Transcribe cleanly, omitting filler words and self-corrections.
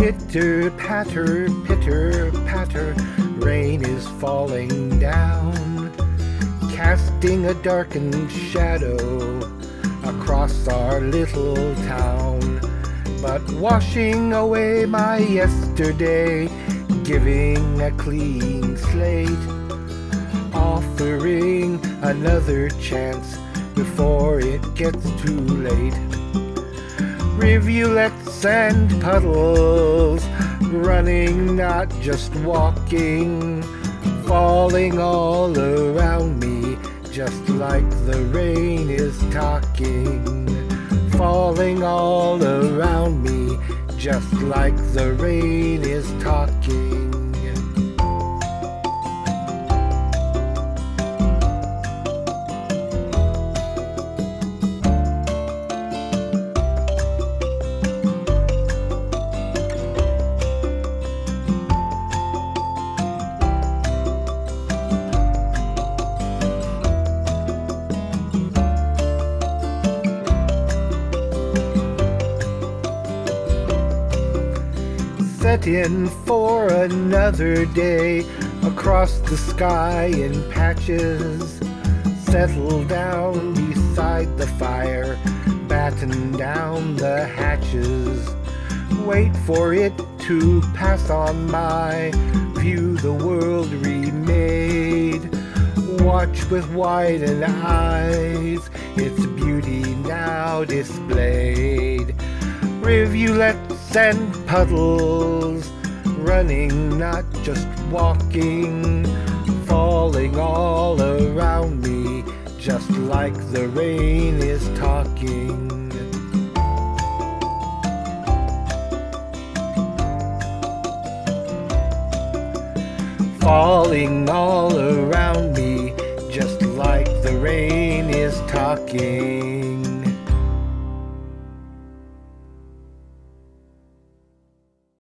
Pitter patter, pitter patter, rain is falling down, casting a darkened shadow across our little town, but washing away my yesterday, giving a clean slate, offering another chance before it gets too late. Rivulets and puddles, running, not just walking, falling all around me, just like the rain is talking. Falling all around me, just like the rain is talking. Set in for another day, across the sky in patches. Settle down beside the fire, batten down the hatches. Wait for it to pass on by, view the world remade. Watch with widened eyes, its beauty now displayed. Rivulets and puddles, running, not just walking, falling all around me, just like the rain is talking. Falling all around me, just like the rain is talking.